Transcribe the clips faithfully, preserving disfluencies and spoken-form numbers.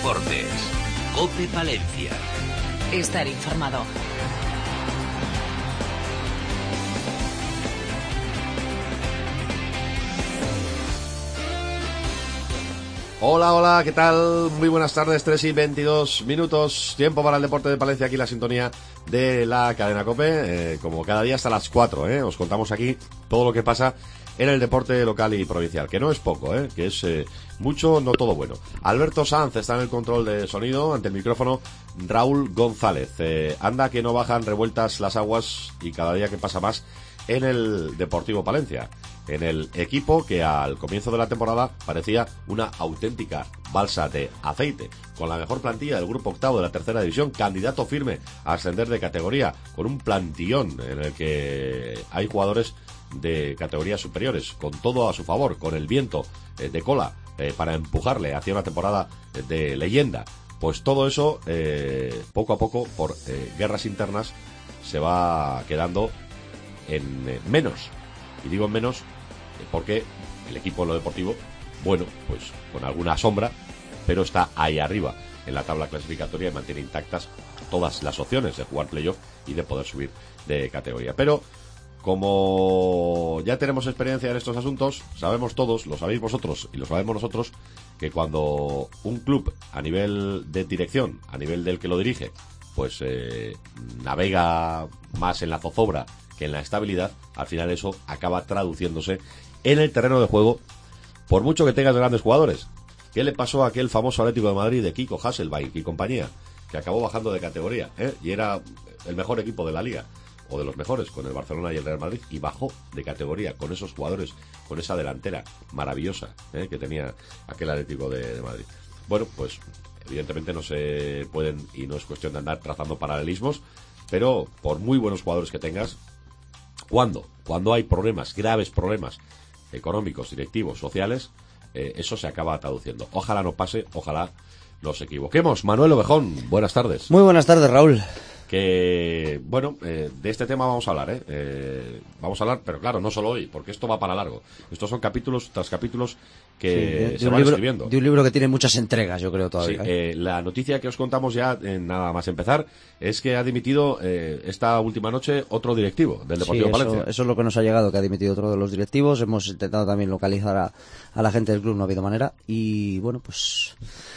deportes. COPE Palencia. Estar informado. Hola, hola, ¿qué tal? Muy buenas tardes, tres y veintidós minutos, tiempo para el deporte de Palencia, aquí la sintonía de la cadena COPE, eh, como cada día hasta las cuatro, eh, os contamos aquí todo lo que pasa en el deporte local y provincial, que no es poco, eh, que es eh, mucho, no todo bueno. Alberto Sanz está en el control de sonido, ante el micrófono Raúl González. Eh, anda que no bajan revueltas las aguas y cada día que pasa más en el Deportivo Palencia, en el equipo que al comienzo de la temporada parecía una auténtica balsa de aceite, con la mejor plantilla del grupo octavo de la tercera división, candidato firme a ascender de categoría, con un plantillón en el que hay jugadores de categorías superiores, con todo a su favor, con el viento eh, de cola eh, para empujarle hacia una temporada de leyenda. Pues todo eso, eh, poco a poco, por eh, guerras internas, se va quedando en eh, menos. Y digo en menos eh, porque el equipo en lo deportivo, bueno, pues con alguna sombra, pero está ahí arriba en la tabla clasificatoria y mantiene intactas todas las opciones de jugar playoff y de poder subir de categoría. Pero como ya tenemos experiencia en estos asuntos, sabemos todos, lo sabéis vosotros y lo sabemos nosotros, que cuando un club a nivel de dirección, a nivel del que lo dirige, pues eh, navega más en la zozobra que en la estabilidad, al final eso acaba traduciéndose en el terreno de juego, por mucho que tengas grandes jugadores. ¿Qué le pasó a aquel famoso Atlético de Madrid de Kiko Hasselbaink y compañía, que acabó bajando de categoría, ¿eh? y era el mejor equipo de la liga, o de los mejores, con el Barcelona y el Real Madrid, y bajó de categoría con esos jugadores, con esa delantera maravillosa ¿eh? que tenía aquel Atlético de, de Madrid? Bueno, pues evidentemente no se pueden, y no es cuestión de andar trazando paralelismos, pero por muy buenos jugadores que tengas, ¿cuándo? Cuando hay problemas, graves problemas económicos, directivos, sociales, eh, eso se acaba traduciendo. Ojalá no pase, ojalá nos equivoquemos. Manuel Ovejón, buenas tardes. Muy buenas tardes, Raúl. Que, bueno, eh, de este tema vamos a hablar, ¿eh? ¿eh? Vamos a hablar, pero claro, no solo hoy, porque esto va para largo. Estos son capítulos tras capítulos que sí, de, de se van libro, escribiendo. De un libro que tiene muchas entregas, yo creo, todavía. Sí, eh, la noticia que os contamos ya, eh, nada más empezar, es que ha dimitido eh, esta última noche otro directivo del Deportivo sí, eso, Palencia. Eso es lo que nos ha llegado, que ha dimitido otro de los directivos. Hemos intentado también localizar a, a la gente del club, no ha habido manera. Y, bueno, pues...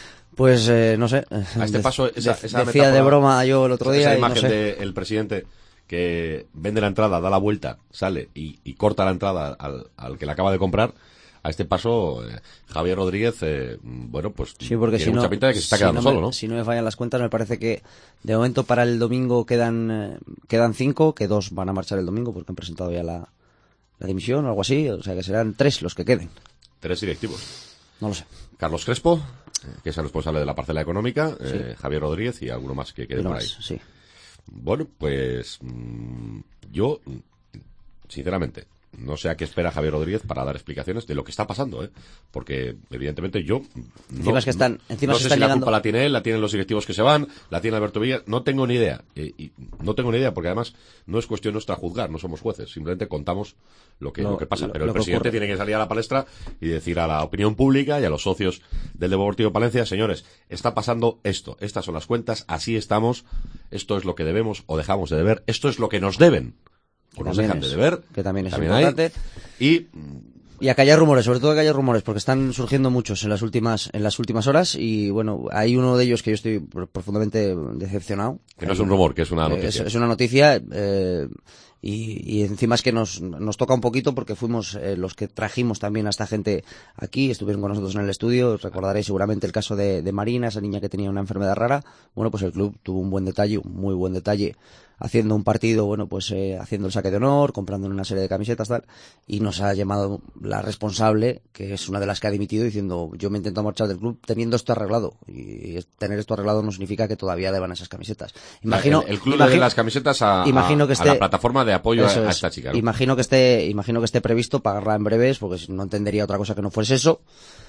Pues eh, no sé. A este paso, esa, de, esa decía metáfora, de broma yo el otro día. Esa y imagen no sé. del presidente que vende la entrada, da la vuelta, sale y, y corta la entrada al, al que la acaba de comprar. A este paso, eh, Javier Rodríguez, eh, bueno, pues sí, porque tiene si mucha no, pinta de que se está si quedando no me, solo, ¿no? Si no me fallan las cuentas, me parece que de momento para el domingo quedan eh, quedan cinco, que dos van a marchar el domingo porque han presentado ya la, la dimisión o algo así. O sea que serán tres los que queden. Tres directivos. No lo sé. Carlos Crespo, que es el responsable de la parcela económica, Sí. eh, Javier Rodríguez y alguno más que quede por ahí. Más, sí. Bueno, pues mmm, yo, sinceramente, no sé a qué espera Javier Rodríguez para dar explicaciones de lo que está pasando, ¿eh? Porque, evidentemente, yo... Encima no, es que están, encima no se sé están si la llegando... culpa la tiene él, la tienen los directivos que se van, la tiene Alberto Villa, no tengo ni idea. Y, y no tengo ni idea porque, además, no es cuestión nuestra juzgar, no somos jueces, simplemente contamos lo que, Lo- lo que pasa. lo- Pero lo el que presidente ocurre. tiene que salir a la palestra y decir a la opinión pública y a los socios del Deportivo Palencia: señores, está pasando esto, estas son las cuentas, así estamos, esto es lo que debemos o dejamos de deber, esto es lo que nos deben o nos dejan es, de deber, que también es también importante. hay, y Y a callar rumores, sobre todo a callar rumores, porque están surgiendo muchos en las últimas en las últimas horas y, bueno, hay uno de ellos que yo estoy profundamente decepcionado. que no es un rumor, que es una Eh, noticia. Es, es una noticia eh, y, y encima es que nos, nos toca un poquito porque fuimos eh, los que trajimos también a esta gente aquí, estuvieron con nosotros en el estudio. Recordaréis seguramente el caso de, de Marina, esa niña que tenía una enfermedad rara. Bueno, pues el club tuvo un buen detalle, un muy buen detalle, haciendo un partido, bueno, pues eh, haciendo el saque de honor, comprando una serie de camisetas, tal, y nos ha llamado la responsable, que es una de las que ha dimitido, diciendo: yo me he intentado marchar del club teniendo esto arreglado, y tener esto arreglado no significa que todavía deban esas camisetas. Imagino, el, el club imagino, le dé las camisetas a, imagino que a, esté, a la plataforma de apoyo a, eso a es, esta chica, ¿no? Imagino que esté, imagino que esté previsto pagarla en breves, porque no entendería otra cosa que no fuese eso.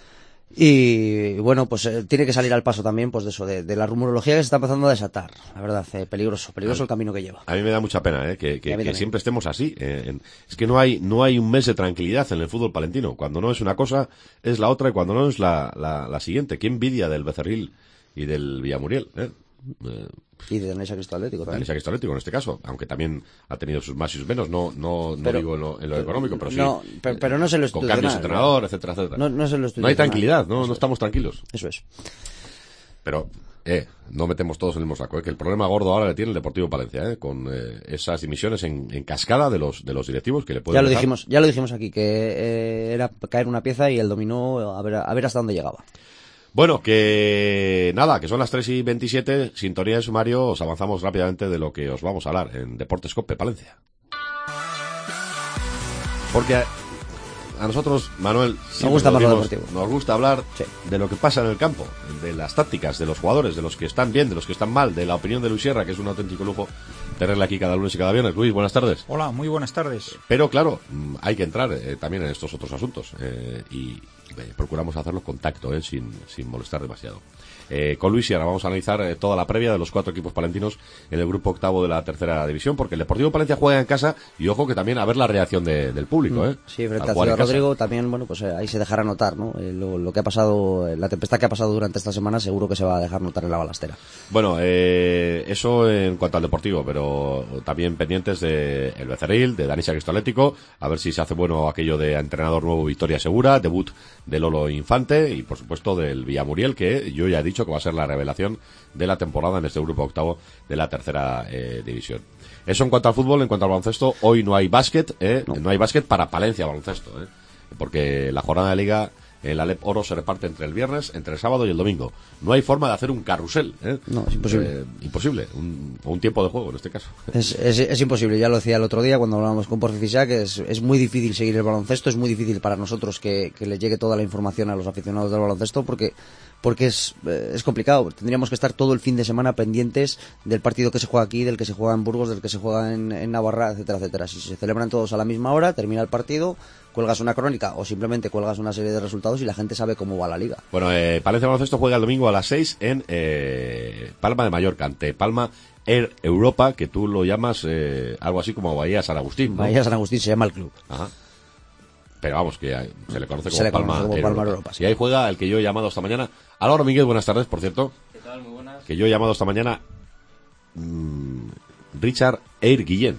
Y bueno, pues eh, tiene que salir al paso también, pues de eso, de, de la rumorología que se está empezando a desatar. La verdad, eh, peligroso, peligroso el camino que lleva. A mí me da mucha pena, ¿eh? que, que, Y a mí que también. siempre estemos así. Eh, en- es que no hay no hay un mes de tranquilidad en el fútbol palentino. Cuando no es una cosa, es la otra, y cuando no es la, la, la siguiente. Qué envidia del Becerril y del Villamuriel, ¿eh? Eh, y de Danesa Cristo Atlético también. Danesa Cristo Atlético en este caso, aunque también ha tenido sus más y sus menos, no no no pero, digo en lo, en lo económico, pero sí. No, pero, pero no se lo con cambios de entrenador, etcétera, etcétera. No, no, se lo no hay tranquilidad, no, no estamos tranquilos. Eso es. Pero, eh, no metemos todos en el mismo saco, eh, que el problema gordo ahora le tiene el Deportivo Palencia, eh, con eh, esas dimisiones en, en cascada de los de los directivos que le pueden ya lo dejar. dijimos ya lo dijimos aquí, que eh, era caer una pieza y el dominó a ver, a ver hasta dónde llegaba. Bueno, que nada, que son las tres y veintisiete, sintonía de sumario, os avanzamos rápidamente de lo que os vamos a hablar en Deportes Cope Palencia. Porque a, a nosotros, Manuel, nos gusta, lo decimos, deportivo. Nos gusta hablar sí. de lo que pasa en el campo, de las tácticas, de los jugadores, de los que están bien, de los que están mal, de la opinión de Luis Sierra, que es un auténtico lujo tenerle aquí cada lunes y cada viernes. Luis, buenas tardes. Hola, muy buenas tardes. Pero claro, hay que entrar eh, también en estos otros asuntos eh, y eh, procuramos hacerlo con tacto, eh, sin, sin molestar demasiado. Eh, con Luis Sierra vamos a analizar eh, toda la previa de los cuatro equipos palentinos en el grupo octavo de la tercera división, porque el Deportivo Palencia juega en casa y ojo que también a ver la reacción de, del público. ¿eh? Sí, frente a Ciudad Rodrigo también, bueno, pues eh, ahí se dejará notar, ¿no? Eh, lo, lo que ha pasado, eh, la tempestad que ha pasado durante esta semana seguro que se va a dejar notar en la balastera. Bueno, eh, eso en cuanto al Deportivo, pero también pendientes de el Becerril, de Danisa Cristo Atlético, a ver si se hace bueno aquello de entrenador nuevo Victoria Segura, debut de Lolo Infante y por supuesto del Villamuriel, que yo ya he dicho que va a ser la revelación de la temporada en este grupo octavo de la tercera eh, división. Eso en cuanto al fútbol. En cuanto al baloncesto, hoy no hay básquet, eh, no. no hay básquet para Palencia baloncesto, eh, porque la jornada de liga el Alep Oro se reparte entre el viernes, entre el sábado y el domingo. No hay forma de hacer un carrusel, ¿eh? No, es imposible. Eh, imposible, un, un tiempo de juego en este caso. Es, es, es imposible, ya lo decía el otro día cuando hablábamos con Porficia, que es, es muy difícil seguir el baloncesto, es muy difícil para nosotros que, que les llegue toda la información a los aficionados del baloncesto, porque porque es, es complicado. Tendríamos que estar todo el fin de semana pendientes del partido que se juega aquí, del que se juega en Burgos, del que se juega en, en Navarra, etcétera, etcétera. Si se celebran todos a la misma hora, termina el partido, cuelgas una crónica o simplemente cuelgas una serie de resultados y la gente sabe cómo va la liga. Bueno, eh, Palencia Baloncesto juega el domingo a las seis en eh, Palma de Mallorca, ante Palma Air Europa, que tú lo llamas eh, algo así como Bahía San Agustín, ¿no? Bahía San Agustín se llama el club. Ajá. Pero vamos, que hay, se le conoce como se le Palma, conoce como Air Palma Europa. Europa, sí. Y ahí juega el que yo he llamado esta mañana. Álvaro Miguel, buenas tardes, por cierto. ¿Qué tal? Muy buenas. Que yo he llamado esta mañana mmm, Richard Air Guillén.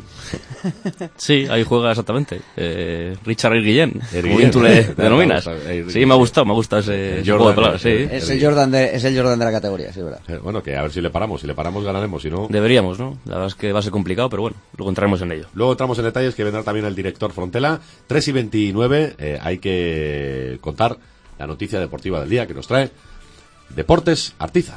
Sí, ahí juega exactamente. Eh, Richard Air Guillén, Air como Guillén. bien tú le denominas. Air Sí, me ha gustado, me ha gustado ese juego de palabras, sí. Es el Jordan de, es el Jordan de la categoría, sí, verdad. Eh, bueno, que a ver si le paramos. Si le paramos ganaremos, si no... Deberíamos, ¿no? La verdad es que va a ser complicado, pero bueno, luego entraremos en ello. Luego entramos en detalles, que vendrá también el director Frontela. tres y veintinueve, eh, hay que contar la noticia deportiva del día que nos trae Deportes Artiza.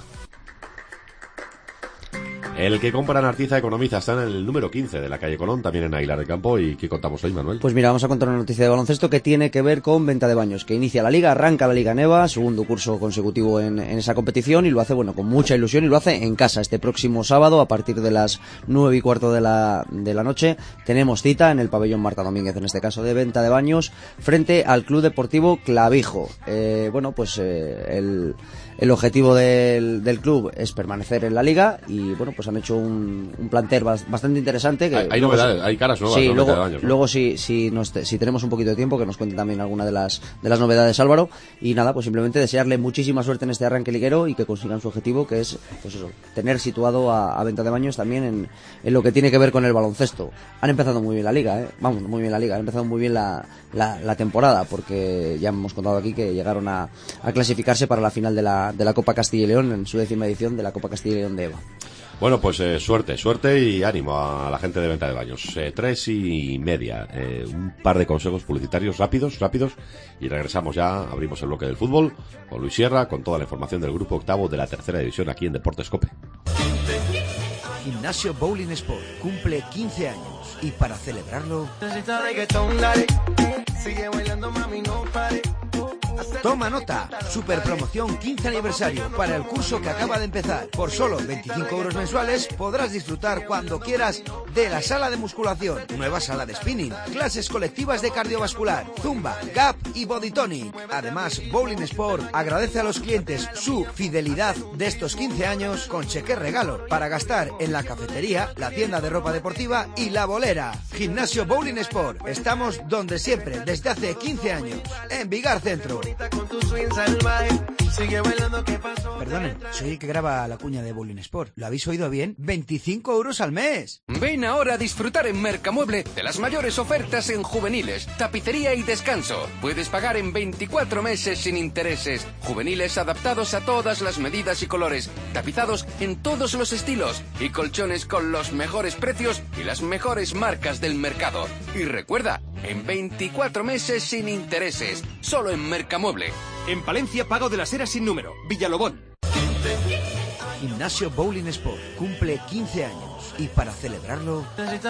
El que compra en Artiza economiza. Está en el número quince de la calle Colón, también en Aguilar de Campo. ¿Y qué contamos hoy, Manuel? Pues mira, vamos a contar una noticia de baloncesto que tiene que ver con Venta de Baños, que inicia la liga, arranca la Liga Neva, segundo curso consecutivo en, en esa competición, y lo hace, bueno, con mucha ilusión, y lo hace en casa este próximo sábado a partir de las nueve y cuarto de la, de la noche. Tenemos cita en el pabellón Marta Domínguez, en este caso de Venta de Baños, frente al Club Deportivo Clavijo. Eh, bueno, pues eh, el... El objetivo del, del club es permanecer en la liga y bueno, pues han hecho un, un plantel bastante interesante. Que hay hay novedades, hay caras nuevas. Sí, ¿no? luego, años, ¿no? luego si, si, nos, si tenemos un poquito de tiempo, que nos cuente también alguna de las de las novedades Álvaro. Y nada, pues simplemente desearle muchísima suerte en este arranque liguero y que consigan su objetivo, que es pues eso, tener situado a, a Venta de Baños también en, en lo que tiene que ver con el baloncesto. Han empezado muy bien la liga, ¿eh? Vamos, muy bien la liga, han empezado muy bien la, la, la temporada, porque ya hemos contado aquí que llegaron a, a clasificarse para la final de la, de la Copa Castilla y León, en su décima edición de la Copa Castilla y León de EVA. Bueno, pues eh, suerte, suerte y ánimo a la gente de Venta de Baños. Eh, tres y media, eh, un par de consejos publicitarios rápidos, rápidos, y regresamos ya, abrimos el bloque del fútbol con Luis Sierra, con toda la información del grupo octavo de la tercera división aquí en Deportes Cope. Gimnasio Bowling Sport cumple quince años y para celebrarlo... Toma nota, super promoción quince aniversario para el curso que acaba de empezar. Por solo veinticinco euros mensuales podrás disfrutar cuando quieras de la sala de musculación, nueva sala de spinning, clases colectivas de cardiovascular, zumba, gap y body tonic. Además, Bowling Sport agradece a los clientes su fidelidad de estos quince años con cheque regalo para gastar en la cafetería, la tienda de ropa deportiva y la bolera. Gimnasio Bowling Sport, estamos donde siempre desde hace quince años, en Vigar Centro. Perdonen, soy el que graba la cuña de Bowling Sport. ¿Lo habéis oído bien? ¡veinticinco euros al mes! Ven ahora a disfrutar en Mercamueble de las mayores ofertas en juveniles, tapicería y descanso. Puedes pagar en veinticuatro meses sin intereses. Juveniles adaptados a todas las medidas y colores, tapizados en todos los estilos y colchones con los mejores precios y las mejores marcas del mercado. Y recuerda, en veinticuatro meses sin intereses, solo en Mercamueble. En Palencia, Pago de las Heras sin número, Villalobón. Gimnasio Bowling Sport cumple quince años y para celebrarlo...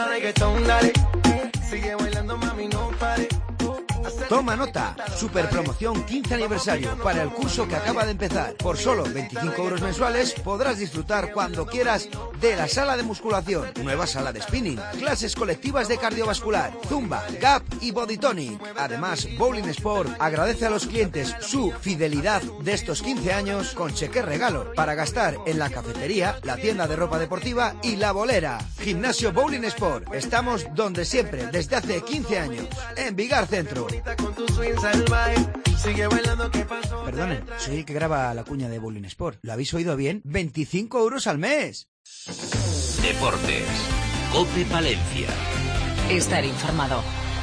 Toma nota, super promoción quince aniversario para el curso que acaba de empezar. Por solo veinticinco euros mensuales podrás disfrutar cuando quieras de la sala de musculación, nueva sala de spinning, clases colectivas de cardiovascular, zumba, gap y body tonic. Además, Bowling Sport agradece a los clientes su fidelidad de estos quince años con cheque regalo para gastar en la cafetería, la tienda de ropa deportiva y la bolera. Gimnasio Bowling Sport, estamos donde siempre desde hace quince años, en Vigar Centro. Perdonen, soy el que graba la cuña de Bowling Sport. ¿Lo habéis oído bien? ¡veinticinco euros al mes! Deportes. COPE Palencia. Estar informado.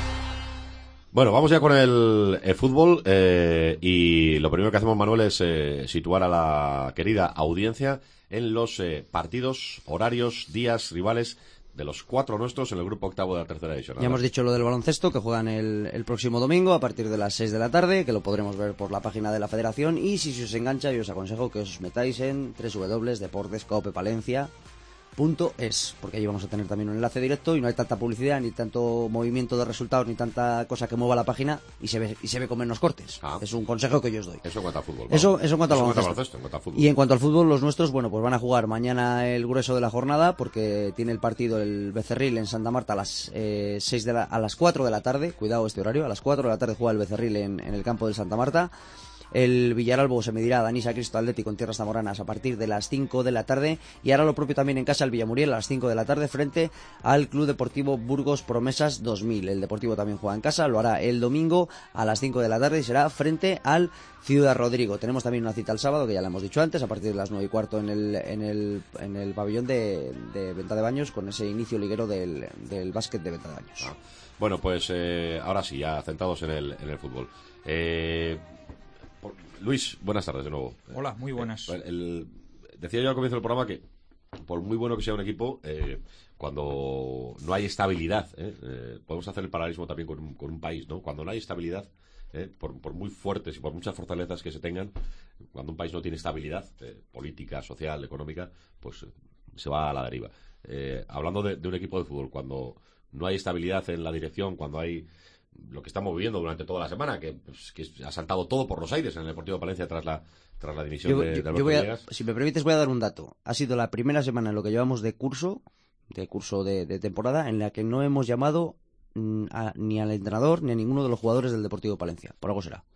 Bueno, vamos ya con el, el fútbol eh, y lo primero que hacemos, Manuel, es eh, situar a la querida audiencia en los eh, partidos, horarios, días, rivales de los cuatro nuestros en el grupo octavo de la tercera división. Ya hemos dicho lo del baloncesto, que juegan el, el próximo domingo a partir de las seis de la tarde, que lo podremos ver por la página de la Federación, y si se os engancha yo os aconsejo que os metáis en doble u doble u doble u punto deportes cope palencia punto es, porque allí vamos a tener también un enlace directo y no hay tanta publicidad, ni tanto movimiento de resultados, ni tanta cosa que mueva la página y se ve y se ve con menos cortes. Ah. Es un consejo que yo os doy. Eso en cuanto al fútbol. Eso, eso en cuanto al baloncesto. baloncesto, en cuanto al fútbol. Y en cuanto al fútbol, los nuestros, bueno, pues van a jugar mañana el grueso de la jornada, porque tiene el partido el Becerril en Santa Marta a las eh, seis de la, a las cuatro de la tarde. Cuidado este horario, a las cuatro de la tarde juega el Becerril en, en el campo del Santa Marta. El Villaralbo se medirá a Danisa Cristo Atlético en tierras zamoranas a partir de las cinco de la tarde, y hará lo propio también en casa el Villamuriel a las cinco de la tarde frente al Club Deportivo Burgos Promesas dos mil. El Deportivo también juega en casa, lo hará el domingo a las cinco de la tarde y será frente al Ciudad Rodrigo. Tenemos también una cita el sábado, que ya la hemos dicho antes, a partir de las nueve y cuarto en el, en el, en el pabellón de, de Venta de Baños, con ese inicio liguero del, del básquet de Venta de Baños. Ah. Bueno, pues eh, ahora sí, ya centrados en el, en el fútbol. Eh... Luis, buenas tardes de nuevo. Hola, muy buenas. El, el, decía yo al comienzo del programa que, por muy bueno que sea un equipo, eh, cuando no hay estabilidad, eh, eh, podemos hacer el paralelismo también con un, con un país, ¿no? Cuando no hay estabilidad, eh, por, por muy fuertes y por muchas fortalezas que se tengan, cuando un país no tiene estabilidad eh, política, social, económica, pues eh, se va a la deriva. Eh, hablando de, de un equipo de fútbol, cuando no hay estabilidad en la dirección, cuando hay lo que estamos viviendo durante toda la semana, que, pues, que ha saltado todo por los aires en el Deportivo de Palencia tras la tras la dimisión yo, de, yo, de Alberto yo voy a, Villegas. Si me permites, voy a dar un dato. Ha sido la primera semana en lo que llevamos de curso, de curso de, de temporada, en la que no hemos llamado mm, a, ni al entrenador ni a ninguno de los jugadores del Deportivo de Palencia. Por algo será.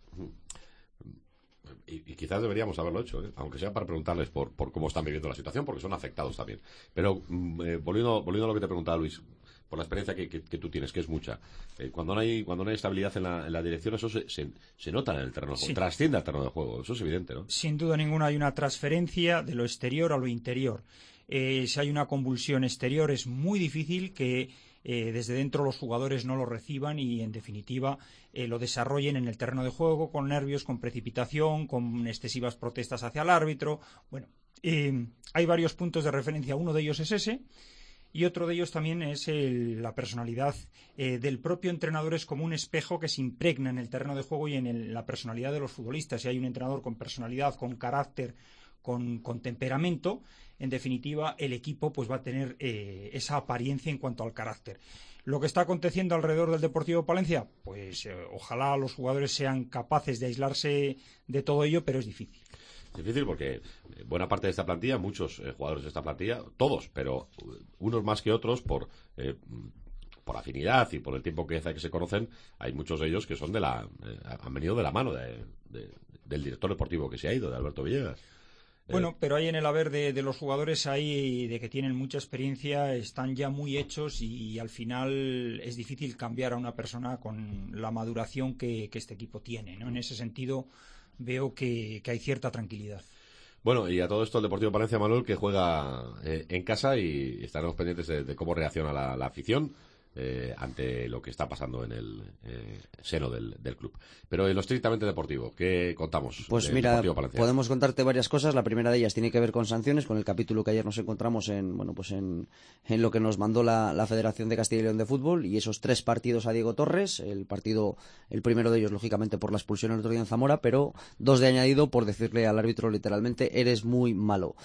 Y, y quizás deberíamos haberlo hecho, ¿eh? Aunque sea para preguntarles por, por cómo están viviendo la situación, porque son afectados también. Pero eh, volviendo, volviendo a lo que te preguntaba Luis, por la experiencia que, que, que tú tienes, que es mucha, eh, cuando no hay cuando no hay estabilidad en la, en la dirección, eso se, se, se nota en el terreno de juego, sí. Trasciende al terreno de juego, eso es evidente, ¿no? Sin duda ninguna hay una transferencia de lo exterior a lo interior. Eh, si hay una convulsión exterior, es muy difícil que eh, desde dentro los jugadores no lo reciban y, en definitiva, eh, lo desarrollen en el terreno de juego con nervios, con precipitación, con excesivas protestas hacia el árbitro. Bueno, eh, hay varios puntos de referencia, uno de ellos es ese. Y otro de ellos también es el, la personalidad eh, del propio entrenador. Es como un espejo que se impregna en el terreno de juego y en el, la personalidad de los futbolistas. Si hay un entrenador con personalidad, con carácter, con, con temperamento, en definitiva el equipo pues va a tener eh, esa apariencia en cuanto al carácter. Lo que está aconteciendo alrededor del Deportivo Palencia, pues eh, ojalá los jugadores sean capaces de aislarse de todo ello, pero es difícil. Es difícil porque buena parte de esta plantilla, muchos eh, jugadores de esta plantilla, todos, pero unos más que otros por eh, por afinidad y por el tiempo que hace que se conocen, hay muchos de ellos que son de la eh, han venido de la mano de, de, del director deportivo que se ha ido, de Alberto Villegas. Bueno, eh, pero hay en el haber de, de los jugadores ahí, de que tienen mucha experiencia, están ya muy hechos y, y al final es difícil cambiar a una persona con la maduración que, que este equipo tiene, ¿no? En ese sentido veo que, que hay cierta tranquilidad. Bueno, y a todo esto el Deportivo Palencia, Manuel, que juega eh, en casa y estaremos pendientes de, de cómo reacciona la, la afición eh, ante lo que está pasando en el eh, seno del, del club. Pero en lo estrictamente deportivo, ¿qué contamos? Pues mira, podemos contarte varias cosas. La primera de ellas tiene que ver con sanciones, con el capítulo que ayer nos encontramos en bueno pues en, en lo que nos mandó la, la Federación de Castilla y León de Fútbol, y esos tres partidos a Diego Torres. El partido, el primero de ellos, lógicamente, por la expulsión el otro día en Zamora, pero dos de añadido por decirle al árbitro literalmente: eres muy malo.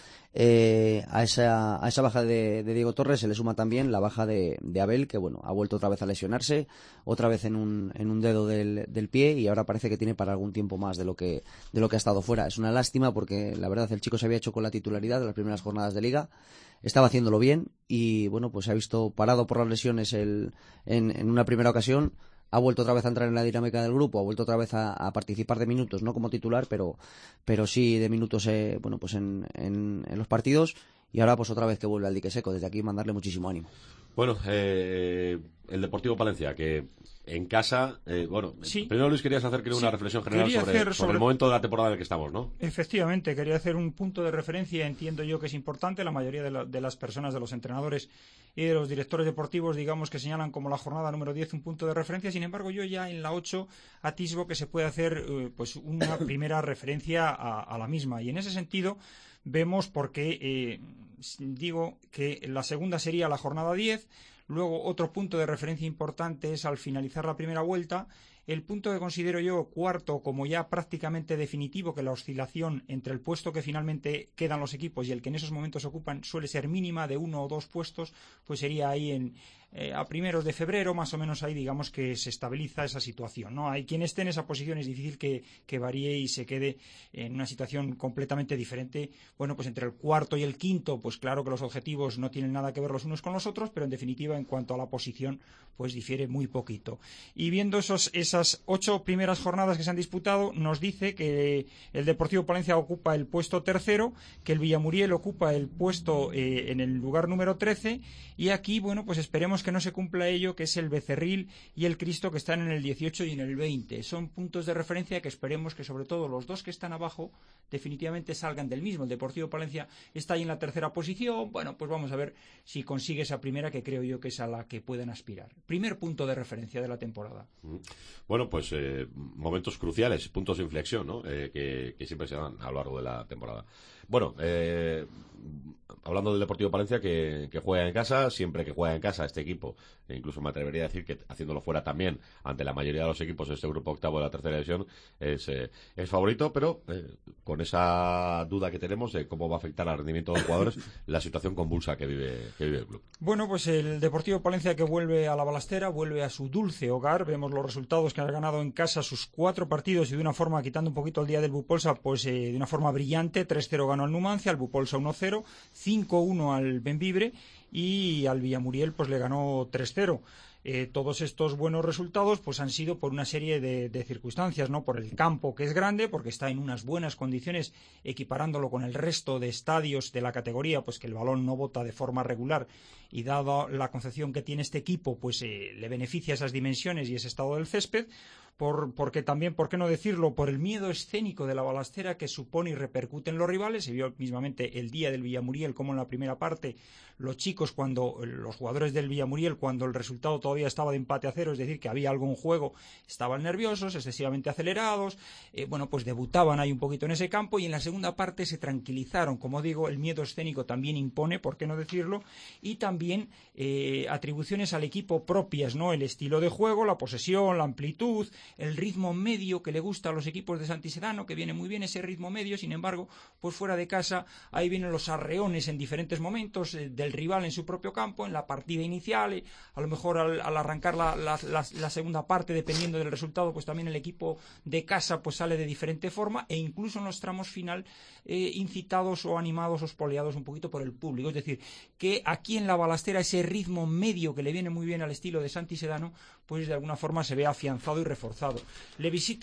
Eh, a esa a esa baja de, de Diego Torres se le suma también la baja de, de Abel, que bueno, ha vuelto otra vez a lesionarse, otra vez en un, en un dedo del, del pie, y ahora parece que tiene para algún tiempo más de lo que de lo que ha estado fuera. Es una lástima porque la verdad el chico se había hecho con la titularidad de las primeras jornadas de Liga, estaba haciéndolo bien y bueno, pues se ha visto parado por las lesiones el, en, en una primera ocasión. Ha vuelto otra vez a entrar en la dinámica del grupo, ha vuelto otra vez a, a participar de minutos, no como titular, pero, pero sí de minutos eh, bueno, pues en, en, en los partidos, y ahora pues otra vez que vuelve al dique seco. Desde aquí mandarle muchísimo ánimo. Bueno, eh, el Deportivo Palencia, que en casa, eh, bueno, sí. primero Luis, querías hacer creo, sí. una reflexión general sobre, sobre... sobre el momento de la temporada en el que estamos, ¿no? Efectivamente, quería hacer un punto de referencia. Entiendo yo que es importante. La mayoría de, la, de las personas, de los entrenadores y de los directores deportivos, digamos que señalan como la jornada número diez un punto de referencia. Sin embargo, yo ya en la ocho atisbo que se puede hacer eh, pues una primera referencia a, a la misma, y en ese sentido vemos porque eh, digo que la segunda sería la jornada diez. Luego, otro punto de referencia importante es al finalizar la primera vuelta. El punto que considero yo cuarto como ya prácticamente definitivo, que la oscilación entre el puesto que finalmente quedan los equipos y el que en esos momentos ocupan suele ser mínima, de uno o dos puestos, pues sería ahí en eh, a primeros de febrero, más o menos ahí digamos que se estabiliza esa situación, ¿no? Hay quien esté en esa posición, es difícil que, que varíe y se quede en una situación completamente diferente. Bueno, pues entre el cuarto y el quinto, pues claro que los objetivos no tienen nada que ver los unos con los otros, pero en definitiva en cuanto a la posición, pues difiere muy poquito. Y viendo esos, esas ocho primeras jornadas que se han disputado, nos dice que el Deportivo Palencia ocupa el puesto tercero, que el Villamuriel ocupa el puesto eh, en el lugar número trece, y aquí, bueno, pues esperemos que no se cumpla ello, que es el Becerril y el Cristo, que están en el dieciocho y en el veinte. Son puntos de referencia que esperemos que sobre todo los dos que están abajo definitivamente salgan del mismo. El Deportivo Palencia está ahí en la tercera posición. Bueno, pues vamos a ver si consigue esa primera, que creo yo que es a la que pueden aspirar. Primer punto de referencia de la temporada. Bueno, pues eh, momentos cruciales, puntos de inflexión, ¿no? Eh, que, que siempre se dan a lo largo de la temporada. Bueno, eh, hablando del Deportivo Palencia, que, que juega en casa, siempre que juega en casa este equipo, e incluso me atrevería a decir que haciéndolo fuera también, ante la mayoría de los equipos de este grupo octavo de la tercera división, es, eh, es favorito, pero eh, con esa duda que tenemos de cómo va a afectar al rendimiento de los jugadores la situación convulsa que vive, que vive el club. Bueno, pues el Deportivo Palencia, que vuelve a la balastera, vuelve a su dulce hogar. Vemos los resultados, que ha ganado en casa sus cuatro partidos y de una forma, quitando un poquito el día del Bupolsa, pues eh, de una forma brillante. tres cero ganó al Numancia, al Bupolsa uno cero, cinco uno al Bembibre, y al Villamuriel pues le ganó tres cero. Eh, todos estos buenos resultados pues han sido por una serie de, de circunstancias, ¿no? Por el campo, que es grande, porque está en unas buenas condiciones, equiparándolo con el resto de estadios de la categoría, pues que el balón no bota de forma regular, y dado la concepción que tiene este equipo, pues eh, le beneficia esas dimensiones y ese estado del césped. Por, porque también, ¿por qué no decirlo?, por el miedo escénico de la balastera que supone y repercute en los rivales. Se vio mismamente el día del Villamuriel como en la primera parte los chicos, cuando los jugadores del Villamuriel, cuando el resultado todavía estaba de empate a cero, es decir, que había algo en juego, estaban nerviosos, excesivamente acelerados, eh, bueno, pues debutaban ahí un poquito en ese campo, y en la segunda parte se tranquilizaron. Como digo, el miedo escénico también impone, ¿por qué no decirlo? Y también eh, atribuciones al equipo propias, ¿no? El estilo de juego, la posesión, la amplitud, el ritmo medio que le gusta a los equipos de Santisedano, que viene muy bien ese ritmo medio. Sin embargo, pues fuera de casa, ahí vienen los arreones en diferentes momentos eh, del rival en su propio campo, en la partida inicial, eh, a lo mejor al, al arrancar la, la, la, la segunda parte, dependiendo del resultado, pues también el equipo de casa pues sale de diferente forma, e incluso en los tramos final eh, incitados o animados o espoleados un poquito por el público. Es decir, que aquí en la balastera ese ritmo medio que le viene muy bien al estilo de Santisedano, pues de alguna forma se ve afianzado y reforzado. Le visita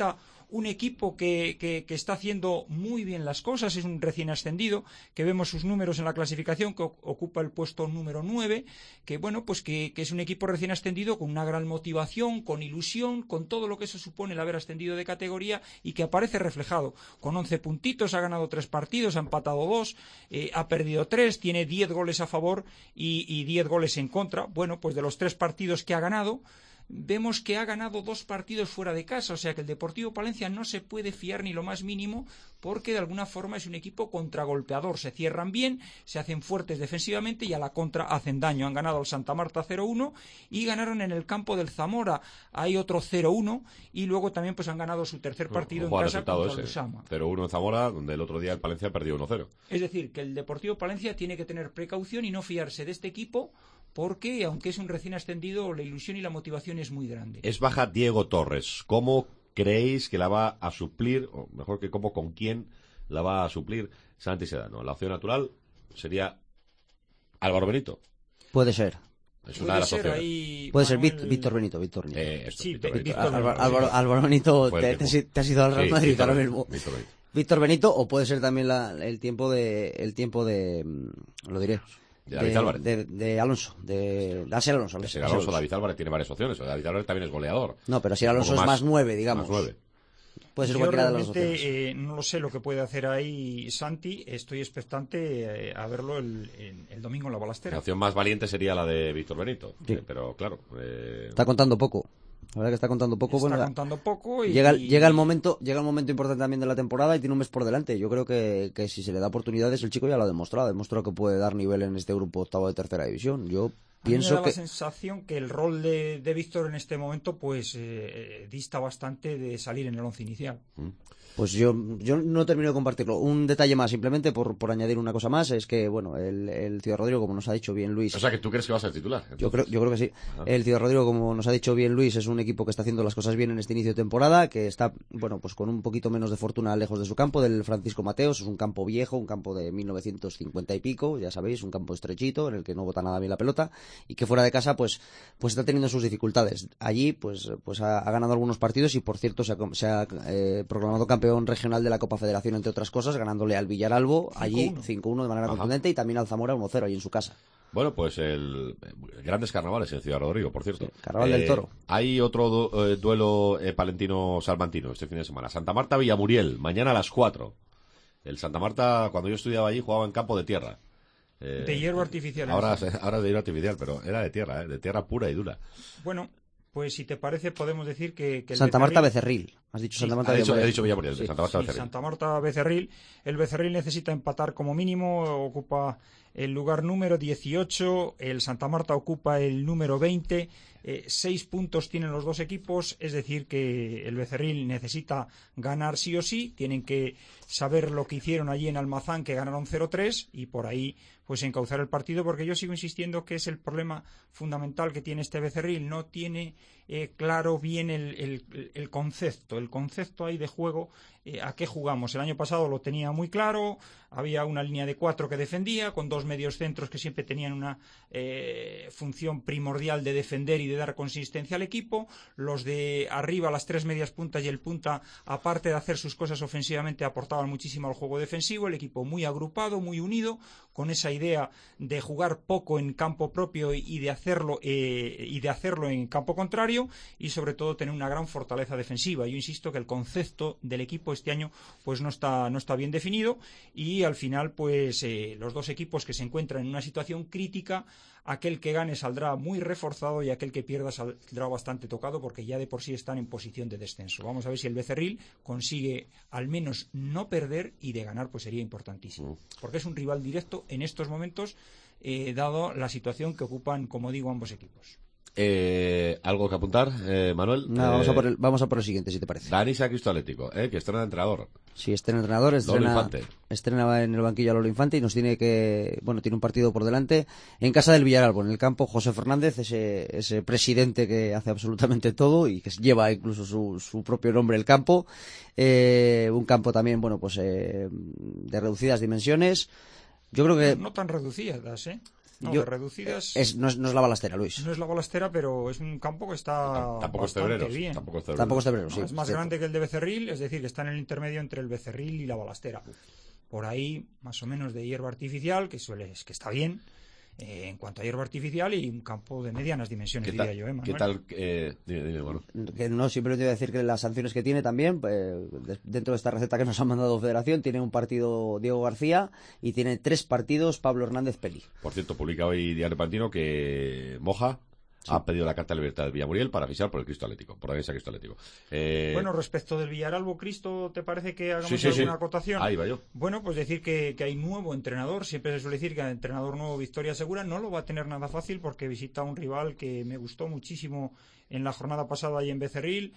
un equipo que, que, que está haciendo muy bien las cosas, es un recién ascendido, que vemos sus números en la clasificación, que ocupa el puesto número nueve, que bueno, pues que, que es un equipo recién ascendido con una gran motivación, con ilusión, con todo lo que eso supone el haber ascendido de categoría y que aparece reflejado. Con once puntitos, ha ganado tres partidos, ha empatado dos, eh, ha perdido tres, tiene diez goles a favor y, y diez goles en contra. Bueno, pues de los tres partidos que ha ganado, vemos que ha ganado dos partidos fuera de casa, o sea que el Deportivo Palencia no se puede fiar ni lo más mínimo porque de alguna forma es un equipo contragolpeador, se cierran bien, se hacen fuertes defensivamente y a la contra hacen daño. Han ganado al Santa Marta cero uno y ganaron en el campo del Zamora, hay otro cero uno y luego también pues han ganado su tercer partido no, en casa contra ese, el Usama. cero uno en Zamora, donde el otro día el Palencia perdió uno cero. Es decir, que el Deportivo Palencia tiene que tener precaución y no fiarse de este equipo porque, aunque es un recién ascendido, la ilusión y la motivación es muy grande. Es baja Diego Torres. ¿Cómo creéis que la va a suplir, o mejor que cómo, con quién la va a suplir Santi Sedano? La opción natural sería Álvaro Benito. Puede ser. Es una de las opciones. Ahí, Puede Manuel... ser Víctor Benito. Víctor Benito. Eh, esto, sí, Víctor Benito. Benito. Álvaro, Álvaro, Álvaro Benito, te, te, te has ido al Real sí, Madrid ahora mismo. Víctor Benito. Víctor Benito, o puede ser también la, el tiempo de, el tiempo de, lo diré. De David de, Álvarez. De, de Alonso, de Darcy Alonso. De Alonso, Alonso, David Álvarez tiene varias opciones. David Álvarez también es goleador. No, pero si Alonso es más, más nueve, digamos. Más nueve. Puede ser Yo cualquiera realmente, de las opciones. Eh, no lo sé lo que puede hacer ahí Santi. Estoy expectante eh, a verlo el, el, el domingo en la Balastera. La opción más valiente sería la de Víctor Benito. Sí. Eh, pero claro. Eh... Está contando poco. La verdad que está contando poco. Está bueno, contando poco y... Llega, llega, el momento, llega el momento importante también de la temporada y tiene un mes por delante. Yo creo que, que si se le da oportunidades, el chico ya lo ha demostrado. Ha demostrado que puede dar nivel en este grupo octavo de tercera división. Yo pienso a mí me da que... la sensación que el rol de, de Víctor en este momento pues eh, dista bastante de salir en el once inicial. Mm. Pues yo, yo no termino de compartirlo. Un detalle más, simplemente por, por añadir una cosa más, es que, bueno, el, el tío Rodrigo, como nos ha dicho bien Luis... O sea, que tú crees que va a ser titular. Entonces... Yo creo, yo creo que sí. Ajá. El tío Rodrigo, como nos ha dicho bien Luis, es un equipo que está haciendo las cosas bien en este inicio de temporada, que está, bueno, pues con un poquito menos de fortuna lejos de su campo, del Francisco Mateos. Es un campo viejo, un campo de mil novecientos cincuenta y pico, ya sabéis, un campo estrechito, en el que no bota nada bien la pelota, y que fuera de casa, pues, pues está teniendo sus dificultades. Allí, pues, pues ha, ha ganado algunos partidos y, por cierto, se ha, se ha eh, proclamado campeón regional de la Copa Federación, entre otras cosas, ganándole al Villaralbo allí cinco uno de manera Ajá. contundente y también al Zamora uno cero allí en su casa. Bueno, pues el grandes carnavales en Ciudad Rodrigo, por cierto. Sí, Carnaval eh, del Toro. Hay otro du eh, duelo eh, palentino-salmantino este fin de semana. Santa Marta-Villamuriel, mañana a las cuatro. El Santa Marta, cuando yo estudiaba allí, jugaba en campo de tierra. Eh, de hierro artificial. Ahora, ahora es de hierro artificial, pero era de tierra, ¿eh? De tierra pura y dura. Bueno... Pues si te parece podemos decir que... que el Santa Becerril... Marta Becerril. Has dicho Santa Marta sí, Becerril. He dicho Villamuriel, sí, Santa Marta sí, Becerril. Santa Marta Becerril. El Becerril necesita empatar como mínimo, ocupa el lugar número dieciocho, el Santa Marta ocupa el número veinte, eh, seis puntos tienen los dos equipos, es decir que el Becerril necesita ganar sí o sí, tienen que saber lo que hicieron allí en Almazán, que ganaron cero tres, y por ahí pues encauzar el partido, porque yo sigo insistiendo que es el problema fundamental que tiene este Becerril, no tiene eh, claro bien el, el, el concepto, el concepto ahí de juego, eh, a qué jugamos. El año pasado lo tenía muy claro, había una línea de cuatro que defendía, con dos medios centros que siempre tenían una eh, función primordial de defender y de dar consistencia al equipo, los de arriba, las tres medias puntas y el punta, aparte de hacer sus cosas ofensivamente, aportaban muchísimo al juego defensivo, el equipo muy agrupado, muy unido, con esa idea de jugar poco en campo propio y de hacerlo eh, y de hacerlo en campo contrario, y sobre todo tener una gran fortaleza defensiva. Yo insisto que el concepto del equipo este año pues no está no está bien definido, y al final pues eh, los dos equipos que se encuentran en una situación crítica, aquel que gane saldrá muy reforzado y aquel que pierda saldrá bastante tocado, porque ya de por sí están en posición de descenso. Vamos a ver si el Becerril consigue al menos no perder, y de ganar pues sería importantísimo, porque es un rival directo en estos momentos, eh, dado la situación que ocupan, como digo, ambos equipos. Eh, ¿Algo que apuntar, eh, Manuel? No, eh, vamos, a por el, vamos a por el siguiente, si te parece. Dani se ha Cristo Atlético, eh, que estrena entrenador. Sí, estrena entrenador, estrena, estrena en el banquillo a Lolo Infante y nos tiene que, bueno, tiene un partido por delante en casa del Villaralbo, en el campo José Fernández, ese, ese presidente que hace absolutamente todo y que lleva incluso su, su propio nombre el campo, eh, un campo también, bueno, pues eh, de reducidas dimensiones. Yo creo que no, no tan reducidas, ¿eh? No, Yo, de reducidas... Es, no, es, no es la balastera, Luis. No es la balastera, pero es un campo que está Tampoco es bastante Cebreros, bien. Tampoco es Cebreros. Tampoco es Cebreros, No, sí. es más cierto. grande que el de Becerril, es decir, que está en el intermedio entre el Becerril y la balastera. Por ahí, más o menos de hierba artificial, que suele, es que está bien, eh, en cuanto a hierba artificial, y un campo de medianas dimensiones, ¿Qué diría tal? yo, ¿eh, Manuel? ¿Qué tal? Eh, dime, dime, bueno. Que no, simplemente voy a decir que las sanciones que tiene también, eh, de- dentro de esta receta que nos ha mandado Federación, tiene un partido Diego García y tiene tres partidos Pablo Hernández Peli. Por cierto, publica hoy Diario Palentino que Moja sí. ha pedido la carta de libertad del Villamuriel para fichar por el Cristo Atlético, por la Iglesia Cristo Atlético. Eh... Bueno, respecto del Villaralbo Cristo, ¿te parece que hagamos sí, sí, alguna sí. acotación? Ahí va yo. Bueno, pues decir que, que hay nuevo entrenador, siempre se suele decir que el entrenador nuevo, victoria segura, no lo va a tener nada fácil porque visita a un rival que me gustó muchísimo en la jornada pasada ahí en Becerril.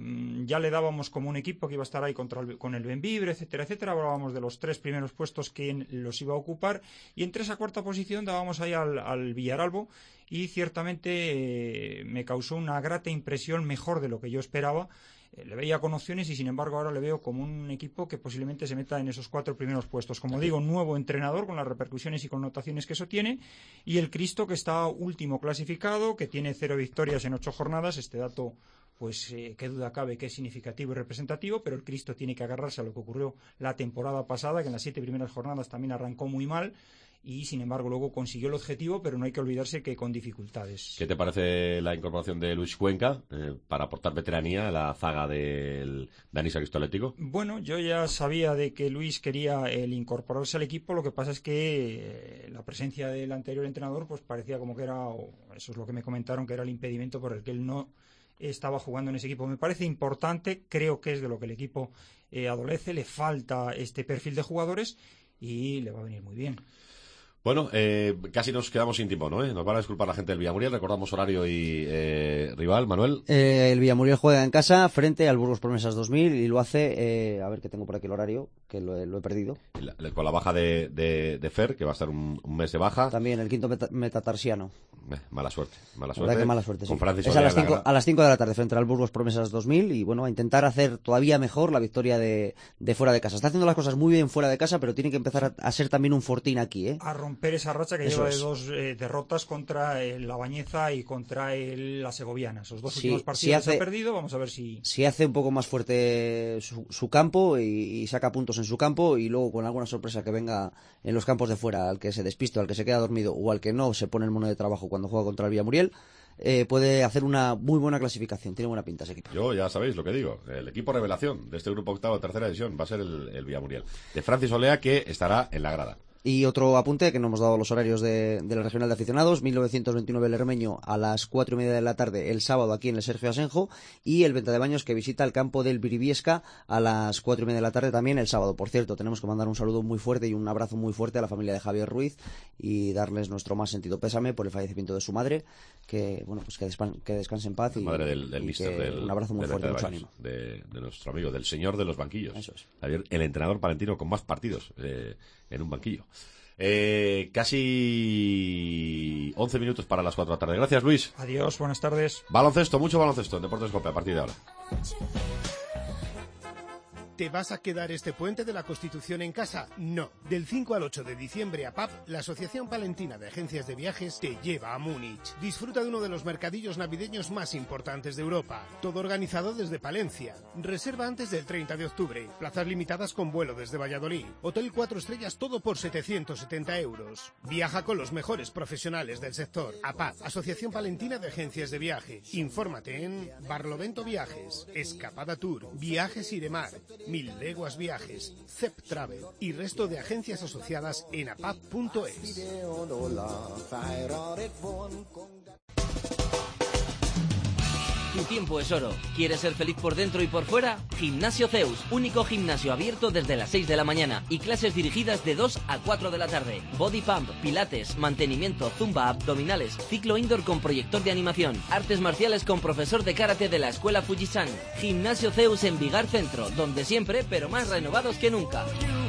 Ya le dábamos como un equipo que iba a estar ahí contra el, con el Benvibre, etcétera, etcétera. Hablábamos de los tres primeros puestos que los iba a ocupar y entre esa cuarta posición dábamos ahí al, al Villaralbo y ciertamente eh, me causó una grata impresión, mejor de lo que yo esperaba. Eh, le veía con opciones y sin embargo ahora le veo como un equipo que posiblemente se meta en esos cuatro primeros puestos. Como digo, nuevo entrenador con las repercusiones y connotaciones que eso tiene y el Cristo que está último clasificado, que tiene cero victorias en ocho jornadas. Este dato, pues eh, qué duda cabe que es significativo y representativo, pero el Cristo tiene que agarrarse a lo que ocurrió la temporada pasada, que en las siete primeras jornadas también arrancó muy mal y sin embargo luego consiguió el objetivo, pero no hay que olvidarse que con dificultades. ¿Qué te parece la incorporación de Luis Cuenca eh, para aportar veteranía a la zaga del Danisa Cristo Atlético? Bueno, yo ya sabía de que Luis quería el incorporarse al equipo, lo que pasa es que eh, la presencia del anterior entrenador pues parecía como que era, o eso es lo que me comentaron, que era el impedimento por el que él no estaba jugando en ese equipo. Me parece importante, creo que es de lo que el equipo eh, adolece, le falta este perfil de jugadores y le va a venir muy bien. Bueno, eh, casi nos quedamos sin tiempo, ¿no? ¿Eh? Nos van a disculpar la gente del Villamuriel. Recordamos horario y eh, rival, Manuel. Eh, el Villamuriel juega en casa frente al Burgos Promesas dos mil y lo hace, eh, a ver que tengo por aquí el horario, que lo he, lo he perdido. La, con la baja de, de, de Fer, que va a estar un, un mes de baja. También el quinto meta, metatarsiano. Eh, mala suerte, mala suerte. La verdad que mala suerte, con sí. Francis es a las, Olea, cinco, a las cinco de la tarde frente al Burgos Promesas dos mil y bueno, a intentar hacer todavía mejor la victoria de, de fuera de casa. Está haciendo las cosas muy bien fuera de casa, pero tiene que empezar a, a ser también un fortín aquí, ¿eh? A romper esa racha que Eso lleva es. de dos eh, derrotas contra el La Bañeza y contra el La Segoviana. Esos dos Sí, últimos partidos si hace, que se ha perdido, vamos a ver si... Si hace un poco más fuerte su, su campo y, y saca puntos en su campo y luego con alguna sorpresa que venga en los campos de fuera, al que se despiste, al que se queda dormido o al que no se pone el mono de trabajo cuando juega contra el Villamuriel, eh, puede hacer una muy buena clasificación. Tiene buena pinta ese equipo. Yo ya sabéis lo que digo. El equipo revelación de este grupo octavo de tercera división va a ser el, el Villamuriel. De Francis Olea, que estará en la grada. Y otro apunte, que no hemos dado los horarios de, de la regional de aficionados, mil novecientos veintinueve el Hermeño a las cuatro y media de la tarde el sábado aquí en el Sergio Asenjo, y el Venta de Baños que visita el campo del Biribiesca a las cuatro y media de la tarde también el sábado. Por cierto, tenemos que mandar un saludo muy fuerte y un abrazo muy fuerte a la familia de Javier Ruiz y darles nuestro más sentido pésame por el fallecimiento de su madre, que bueno, pues que, despan, que descanse en paz. La y, madre del, del y mister del, un abrazo muy del fuerte, de mucho Baños, ánimo. De, de nuestro amigo, del señor de los banquillos. Eso es. Javier, el entrenador palentino con más partidos eh, en un banquillo. Eh, casi once minutos para las cuatro de la tarde. Gracias, Luis. Adiós, buenas tardes. Baloncesto, mucho baloncesto en Deportes Cope a partir de ahora. ¿Te vas a quedar este puente de la Constitución en casa? No. Del cinco al ocho de diciembre a P A P, la Asociación Palentina de Agencias de Viajes te lleva a Múnich. Disfruta de uno de los mercadillos navideños más importantes de Europa. Todo organizado desde Palencia. Reserva antes del treinta de octubre. Plazas limitadas con vuelo desde Valladolid. Hotel cuatro estrellas, todo por setecientos setenta euros. Viaja con los mejores profesionales del sector. A P A P, Asociación Palentina de Agencias de Viaje. Infórmate en Barlovento Viajes, Escapada Tour, Viajes Iremar, Mil Leguas Viajes, C E P Travel y resto de agencias asociadas en apap punto es. Tu tiempo es oro. ¿Quieres ser feliz por dentro y por fuera? Gimnasio Zeus, único gimnasio abierto desde las seis de la mañana y clases dirigidas de dos a cuatro de la tarde. Body pump, pilates, mantenimiento, zumba, abdominales, ciclo indoor con proyector de animación, artes marciales con profesor de karate de la escuela Fujisan. Gimnasio Zeus en Vigar Centro, donde siempre, pero más renovados que nunca.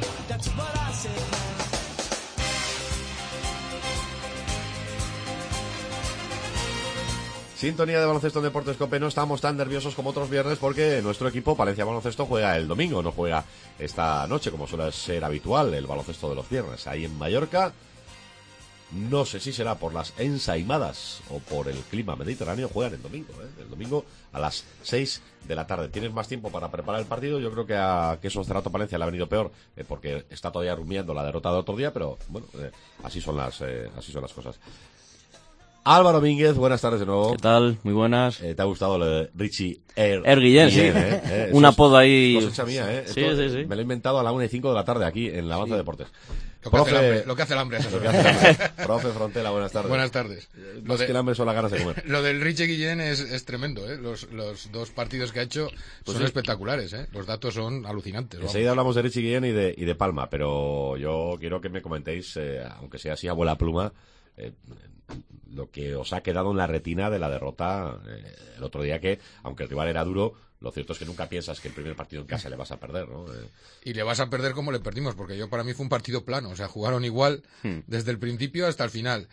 Sintonía de Baloncesto en Deportes Cope. No estamos tan nerviosos como otros viernes porque nuestro equipo Palencia Baloncesto juega el domingo, no juega esta noche como suele ser habitual el baloncesto de los viernes. Ahí en Mallorca, no sé si será por las ensaimadas o por el clima mediterráneo, juegan el domingo, ¿eh? El domingo a las seis de la tarde. Tienes más tiempo para preparar el partido. Yo creo que a Queso Cerrato Palencia le ha venido peor, eh, porque está todavía rumiando la derrota del otro día, pero bueno, eh, así son las eh, así son las cosas. Álvaro Mínguez, buenas tardes de nuevo. ¿Qué tal? Muy buenas. Eh, ¿Te ha gustado lo de Richie Air? Air Guillén, sí. Eh, eh, Un apodo ahí. Cosecha mía, ¿eh? Sí, Esto, sí, sí. Me lo he inventado a la una y cinco de la tarde aquí en la Avanza Sí. Deportes. Lo que, hace el hambre, lo que hace el hambre. Lo que hace el hambre. Profe Frontela, buenas tardes. Buenas tardes. Más Lo de- que el hambre son las ganas de comer. Lo del Richie Guillén es, es tremendo, ¿eh? Los, los dos partidos que ha hecho Pues son sí. espectaculares, ¿eh? Los datos son alucinantes. vamos. Enseguida hablamos de Richie Guillén y de, y de Palma, pero yo quiero que me comentéis, eh, aunque sea así a vuela pluma, eh, lo que os ha quedado en la retina de la derrota eh, el otro día, que aunque el rival era duro, lo cierto es que nunca piensas que el primer partido en casa le vas a perder, ¿no? Eh, Y le vas a perder como le perdimos, porque yo para mí fue un partido plano, o sea, jugaron igual Hmm. desde el principio hasta el final.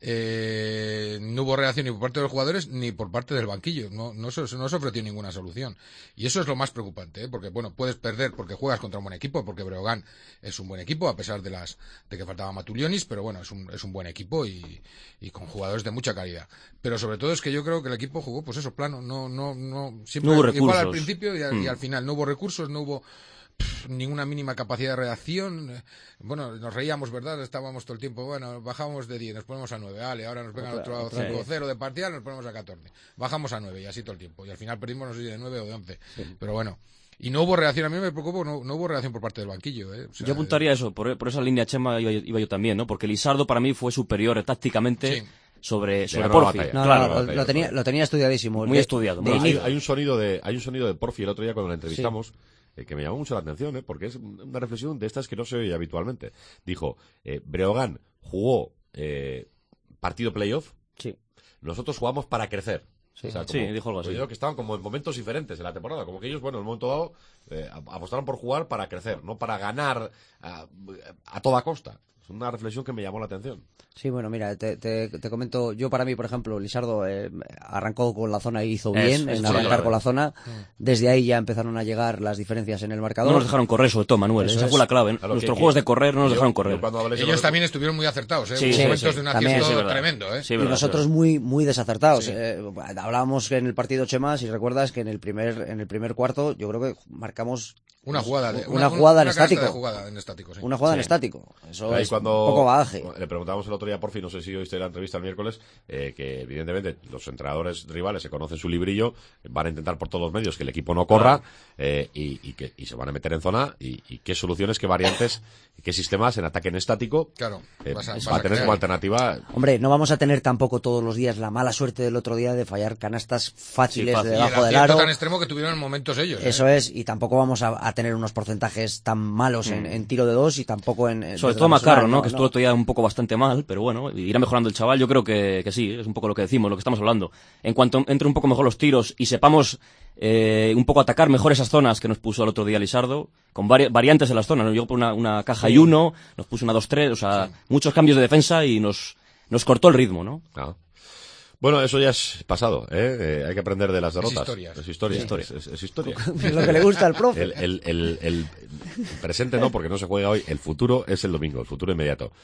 Eh, no hubo reacción ni por parte de los jugadores ni por parte del banquillo, no, no, se, no se ofreció ninguna solución. Y eso es lo más preocupante, ¿eh? Porque bueno, puedes perder porque juegas contra un buen equipo, porque Breogán es un buen equipo, a pesar de las de que faltaba Matulionis, pero bueno, es un, es un buen equipo y, y con jugadores de mucha calidad. Pero sobre todo es que yo creo que el equipo jugó, pues eso, plano, no, no, no, siempre No hubo igual al recursos. principio y, al- Hmm. y al final, no hubo recursos, no hubo pff, ninguna mínima capacidad de reacción. Eh, Bueno, nos reíamos, ¿verdad? Estábamos todo el tiempo, bueno, bajamos de diez, nos ponemos a nueve, vale, ahora nos vengan Otra- otro otra cinco vez. cero de partida, nos ponemos a catorce. Bajamos a nueve y así todo el tiempo. Y al final perdimos, no sé si de nueve o de once. Pero bueno. Y no hubo reacción, a mí me preocupó, no, no hubo reacción por parte del banquillo, ¿eh? O sea, Yo apuntaría eso, por, por esa línea, Chema, iba, iba yo también, ¿no? Porque Lizardo para mí fue superior tácticamente Sí. sobre, sobre ganó la Porfi. batalla. No, Claro, no, claro, lo, claro. lo tenía, lo tenía estudiadísimo. Muy De- estudiado, de muy Bueno, hay, inicio. hay un sonido de hay un sonido de Porfi el otro día cuando la entrevistamos, eh, que me llamó mucho la atención, ¿eh? Porque es una reflexión de estas que no se oye habitualmente. Dijo, eh, Breogán jugó eh, partido playoff, Sí. nosotros jugamos para crecer. Sí, O sea, sí, como- dijo algo así. pues yo creo que estaban como en momentos diferentes en la temporada, como que ellos, bueno, en un momento dado eh, apostaron por jugar para crecer, no para ganar a, a toda costa. Es una reflexión que me llamó la atención. Sí, bueno, mira, te, te, te comento, yo para mí, por ejemplo, Lizardo eh, arrancó con la zona y hizo Eso, bien eso en sí, arrancar claro. con la zona. Desde ahí ya empezaron a llegar las diferencias en el marcador. No nos dejaron correr, sobre todo, Manuel. Eso Esa es. fue la clave. Claro, Nuestros que- juegos que- de correr no nos yo- dejaron yo correr. cuando hablé sobre- ellos también estuvieron muy acertados, ¿eh? Sí, Hubo sí, momentos sí. de un También, acierto sí, verdad. tremendo, ¿eh? Sí, Y verdad, nosotros sí. muy muy desacertados. Sí. Eh, hablábamos que en el partido, Chema, si recuerdas que en el primer en el primer cuarto yo creo que marcamos Una jugada, de, una, jugada en una canasta estático. de jugada en estático, sí. Una jugada en Sí. estático. Eso Ahí es cuando un poco bagaje. le preguntamos el otro día por fin, no sé si oíste la entrevista el miércoles, eh, que evidentemente los entrenadores rivales se conocen su librillo, van a intentar por todos los medios que el equipo no corra eh, y, y que y se van a meter en zona y, y qué soluciones, qué variantes, qué sistemas en ataque en estático Claro, eh, vas a- va vas a a tener crear. como alternativa. Hombre, no vamos a tener tampoco todos los días la mala suerte del otro día de fallar canastas fáciles Sí, fácil. Y el debajo del acierto aro. tan extremo que tuvieron en momentos ellos. ¿eh? Eso es, y tampoco vamos a, a tener unos porcentajes tan malos en, en tiro de dos y tampoco en... en- Sobre desde todo la personal, Macarro, ¿no? Que estuvo todavía un poco bastante mal, pero bueno, irá mejorando el chaval. Yo creo que, que sí, es un poco lo que decimos, lo que estamos hablando. En cuanto entre un poco mejor los tiros y sepamos eh, un poco atacar mejor esas zonas que nos puso el otro día Lizardo, con vari- variantes en las zonas. Nos llegó por una, una caja y uno, nos puso una dos tres, o sea, muchos cambios de defensa y nos, nos cortó el ritmo, ¿no? Ah. Bueno, eso ya es pasado, ¿eh? Eh, hay que aprender de las derrotas. historias. Es historia. Es historia. Es, es- es historia. Es lo que le gusta al profe. El, el, el, el presente no, porque no se juega hoy. El futuro es el domingo, el futuro inmediato.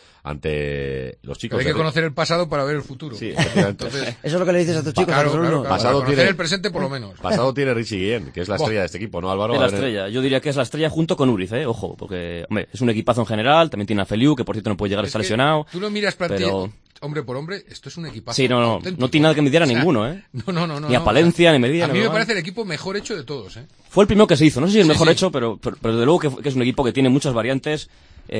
Ante los chicos. Pero hay que de- conocer el pasado para ver el futuro. Sí, efectivamente. Entonces, Eso es lo que le dices a tus chicos, a claro, tus claro, alumnos. claro, Pasado para conocer tiene- el presente por lo menos. Pasado tiene Richie Guillén, que es la Buah. estrella de este equipo, ¿no, Álvaro? Es la A ver, estrella. Yo diría que es la estrella junto con Uriz, ¿eh? Ojo, porque, hombre, es un equipazo en general. También tiene a Feliu, que por cierto no puede llegar, Es está que lesionado. Tú lo miras plantilla, pero- hombre por hombre, esto es un equipazo. Sí, no, no, auténtico. no tiene nada que envidiar a O sea, ninguno, ¿eh? No, no, no, no. Ni a no. Palencia, ni Medina, A mí ni me Breogán. parece el equipo mejor hecho de todos, ¿eh? Fue el primero que se hizo. No sé si el Sí, mejor sí. hecho, pero, pero, pero desde luego que, que es un equipo que tiene muchas variantes,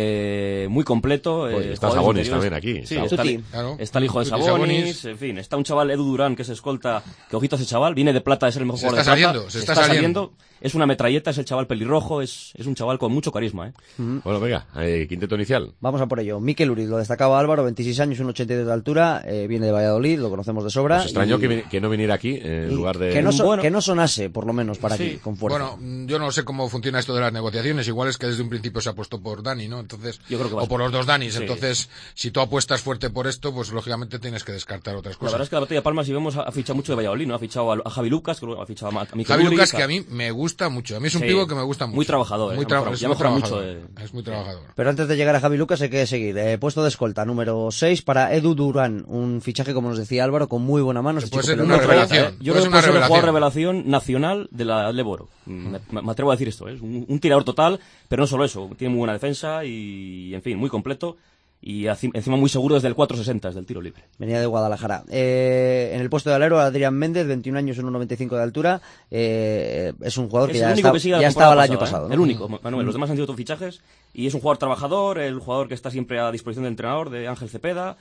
eh, muy completo. Oye, eh, está jugadores Sabonis interiores. también aquí. Sí, Está- está, Tuti. el- Claro. está el hijo de Tuti Sabonis, Sabonis. en fin. Está un chaval, Edu Durán, que es escolta, que ojito a ese chaval, viene de plata de ser el mejor Se jugador está de plata. saliendo, se está saliendo. Es una metralleta, es el chaval pelirrojo, es, es un chaval con mucho carisma, ¿eh? Bueno, venga, eh, quinteto inicial. Vamos a por ello. Mikel Uriz, lo destacaba Álvaro, veintiséis años, un ochenta y dos de altura, eh, viene de Valladolid, lo conocemos de sobra. Nos extrañó y- que, vi- que no viniera aquí eh, en y lugar de... que, no so- Bueno. que no sonase, por lo menos, para Sí. aquí, con fuerza. Bueno, mm, yo no sé cómo funciona esto de las negociaciones. Igual es que desde un principio se apostó por Dani, ¿no? ¿no? Entonces, Yo creo que va o por los dos Danis. Sí. Entonces, si tú apuestas fuerte por esto, pues lógicamente tienes que descartar otras La cosas. verdad es que la Batalla de Palma, si vemos, ha fichado mucho de Valladolid, ¿no? Ha fichado a, a Javi Lucas, que luego ha fichado a, a Mikel Javi Uriz, Lucas, a- que a mí me gusta mucho. A mí es un Sí. pivo que me gusta mucho. Muy trabajador, Muy eh, tra- ha mejorado- es ya ha muy mejorado trabajador. mucho, eh. Es muy trabajador. Pero antes de llegar a Javi Lucas hay que seguir. Eh, puesto de escolta, número seis para Edu Durán. Un fichaje, como nos decía Álvaro, con muy buena mano. Ese Puede chico ser peleando una por la revelación. pelota, ¿eh? Yo Puede creo ser que puede ser una el jugador revelación. revelación nacional de la Leboro. Me, me atrevo a decir esto, ¿eh? Es un, un tirador total, pero no solo eso. Tiene muy buena defensa y, en fin, muy completo. Y aci- encima muy seguro desde el cuatro sesenta, desde el tiro libre. Venía de Guadalajara. Eh, en el puesto de alero, Adrián Méndez, veintiún años, uno noventa y cinco de altura. Eh, es un jugador Es que el ya, único está- que sigue la ya temporada estaba el año pasada, pasado. ¿eh? ¿no? El único, Manuel. Los demás han sido todos fichajes. Y es un jugador trabajador, el jugador que está siempre a disposición del entrenador, de Ángel Cepeda.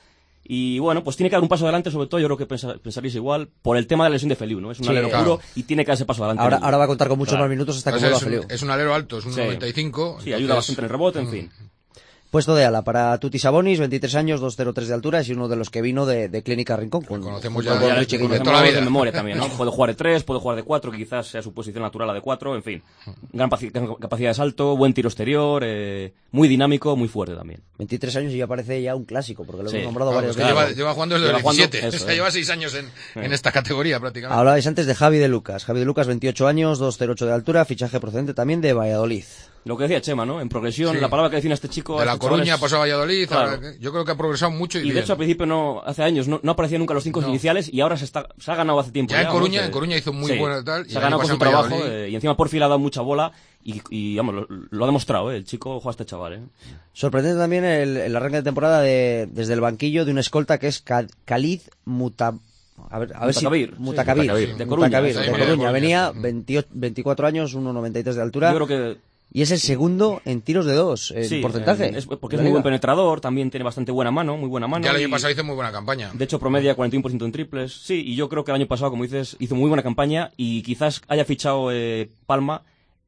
Y bueno, pues tiene que dar un paso adelante, sobre todo yo creo que pensa- pensaréis igual, por el tema de la lesión de Feliu, ¿no? Es un Sí, alero claro. puro y tiene que dar ese paso adelante. Ahora, en el- ahora va a contar con muchos Claro. más minutos hasta O que sea, vuelva es, un, Feliu. es un alero alto, es un Sí. noventa y cinco. Sí, ayuda bastante en el rebote, en fin. Puesto de ala para Tuti Sabonis, veintitrés años, dos cero tres de altura, es uno de los que vino de, de Clínica Rincón. Con, conocemos con ya con de- Richie de Guillén. toda la vida. de memoria también, ¿no? Puede jugar de tres, puede jugar de cuatro, que quizás sea su posición natural la de cuatro, en fin. Gran, paci- gran capacidad de salto, buen tiro exterior, eh, muy dinámico, muy fuerte también. veintitrés años y ya parece ya un clásico, porque lo Sí. hemos nombrado Claro, varias es que veces. lleva, lleva jugando desde Lleva los jugando- diecisiete. eso, O sea, eh. lleva seis años en, en esta categoría prácticamente. Hablabais antes de Javi de Lucas. Javi de Lucas, veintiocho años, dos cero ocho de altura, fichaje procedente también de Valladolid. Lo que decía Chema, ¿no? En progresión, Sí. la palabra que define a este chico... De a La este chaval Coruña es- pasó a Valladolid. Claro. ahora- yo creo que ha progresado mucho y, Y de bien. hecho al principio no, hace años no, no aparecía nunca en los cinco No. iniciales y ahora se, está, se ha ganado hace tiempo. Ya en ¿no? Coruña, Se- en Coruña hizo muy sí, buena tal, y Se ha el ganado año con su pasado en trabajo Valladolid. eh, y encima Porfi le ha dado mucha bola y, y vamos, lo, lo ha demostrado, ¿eh? El chico juega a este chaval, ¿eh? Sorprendente también el, el arranque de temporada de, desde el banquillo de un escolta que es Ca- Khalid Muta... A ver, a ver si... Mutakabir, sí, Mutakabir, Mutakabir. De Coruña, Mutakabir, sí, de sí, Coruña. de Coruña, Venía sí. veintiocho, veinticuatro años, uno noventa y tres de altura. Yo creo que... Y es el segundo en tiros de dos, en sí, porcentaje. eh, es porque de es la muy buen liga. penetrador, también tiene bastante buena mano, muy buena mano. Ya el año y- pasado hizo muy buena campaña. De hecho, promedia cuarenta y uno por ciento en triples. Sí, y yo creo que el año pasado, como dices, hizo muy buena campaña y quizás haya fichado eh, Palma,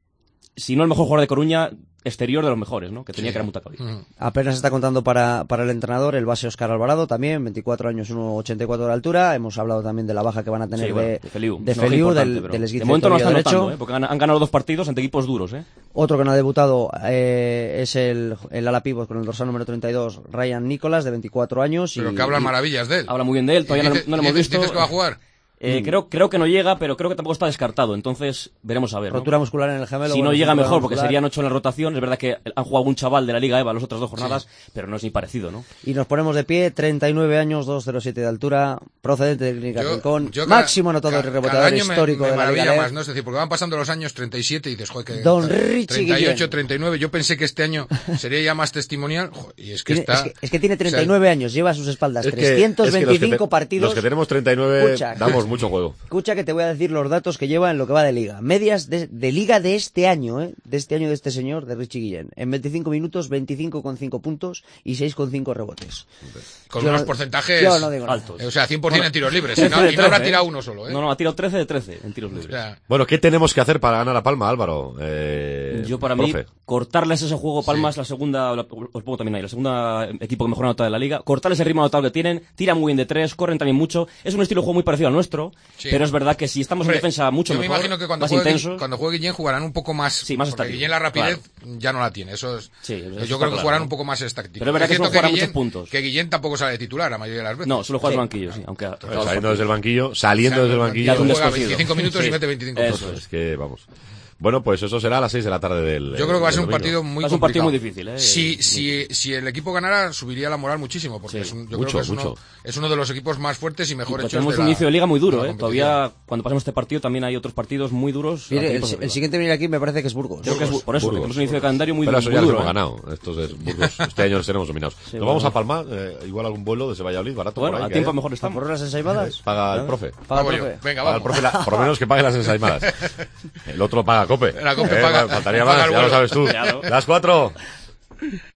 si no el mejor jugador de Coruña, exterior de los mejores, ¿no? Que tenía Sí. que era Mutakabir. Mm. Apenas está contando para, para el entrenador el base Óscar Alvarado también, veinticuatro años, uno ochenta y cuatro de altura. Hemos hablado también de la baja que van a tener Sí, bueno, de, de Feliu, de una baja Feliu, importante, del, pero del esguince de momento no de están tobillo notando, derecho. ¿eh? Porque han, han ganado dos partidos ante equipos duros, ¿eh? Otro que no ha debutado eh, es el, el ala pívot con el dorsal número treinta y dos, Ryan Nicholas, de veinticuatro años. Y, Pero que hablan y- maravillas de él. Habla muy bien de él, todavía Y no, dice- no lo hemos dices- visto. dices que va a jugar. Eh, creo, creo que no llega, pero creo que tampoco está descartado. Entonces, veremos a ver. ¿no? Rotura muscular en el gemelo. Si no bueno, llega rotura mejor, porque muscular. serían ocho en la rotación. Es verdad que han jugado algún chaval de la Liga EVA las otras dos jornadas, pero no es ni parecido, ¿no? Y nos ponemos de pie, treinta y nueve años, dos cero siete de altura, procedente de Clínica Yo- Rincón, yo cada- máximo anotador y cada rebotador año me- histórico me de la Liga maravilla L E más, ¿no? Es decir, porque van pasando los años treinta y siete y dices, joder, que Don Richie treinta y ocho, Guillén. treinta y nueve. Yo pensé que este año sería ya más testimonial. Joder, y es que Tiene- está... es, que, es que tiene treinta y nueve años, lleva a sus espaldas Es que- trescientos veinticinco es que los que te- partidos. Los que tenemos treinta y nueve Escucha. damos mucho juego. Escucha que te voy a decir los datos que lleva en lo que va de liga. Medias de, de liga de este año, ¿eh? De este año de este señor, de Richie Guillén. En veinticinco minutos, veinticinco coma cinco puntos y seis coma cinco rebotes. Con Yo unos no- porcentajes yo no digo nada. altos. Eh, O sea, cien por ciento en tiros libres. trece Y no, de y no habrá trece, tirado ¿eh? uno solo, ¿eh? No, no, ha tirado trece de trece en tiros O libres. sea, Bueno, ¿qué tenemos que hacer para ganar a Palma, Álvaro? Eh, Yo para profe. mí, cortarles ese juego Palmas, la segunda, la- os pongo también ahí, la segunda equipo que mejor anota de la liga, cortarles el ritmo anotado que tienen, tiran muy bien de tres, corren también mucho, es un estilo de juego muy parecido al nuestro, Sí. pero es verdad que si estamos hombre, en defensa mucho yo me mejor, imagino que cuando más juegue, intensos, cuando juegue Guillén jugarán un poco más. Sí, más porque estático, Guillén la rapidez claro. ya no la tiene. Eso es. Sí, eso yo está creo que claro, jugarán ¿no? un poco más estático. Pero es verdad que cierto suele jugar a Guillén, muchos puntos. que Guillén tampoco sale titular la mayoría de las veces. no, solo juega Sí. el banquillo, sí, aunque Pues saliendo desde el banquillo, saliendo O sea, desde el banquillo. es un juega descosido. veinticinco minutos y Sí. mete veinticinco Eso puntos. Es que, vamos. Bueno, pues eso será a las seis de la tarde del. Yo creo que va a del ser un domingo. partido muy Va a ser un complicado. partido muy difícil, ¿eh? Si, Muy si, si el equipo ganara, subiría la moral muchísimo, porque Sí, es un, yo mucho, creo que es uno, mucho. es uno de los equipos más fuertes y mejor Pero hechos tenemos de un la, inicio de liga muy duro, de la ¿eh? competición. Todavía, cuando pasemos este partido, también hay otros partidos muy duros. Mire, ante el, equipos el arriba. siguiente viene aquí me parece que es Burgos. Creo que es bu- por eso, que Burgos, tenemos un inicio de calendario muy, Pero eso muy ya los duro. hemos ¿eh? ganado. Estos es Burgos. Este año los tenemos dominados. Sí, Nos vamos bueno. a Palma, eh, igual algún vuelo desde Valladolid, barato. Bueno, por ahí, a que tiempo haya. mejor ¿Por estamos. las ensaimadas? Paga el profe. Paga Vamos el yo. profe. Venga, Paga el vamos. profe la- por lo menos que pague las ensaimadas. El otro paga Cope. La Cope Eh, paga- Faltaría paga más, el ya lo vuelo. sabes tú. Claro. Las cuatro.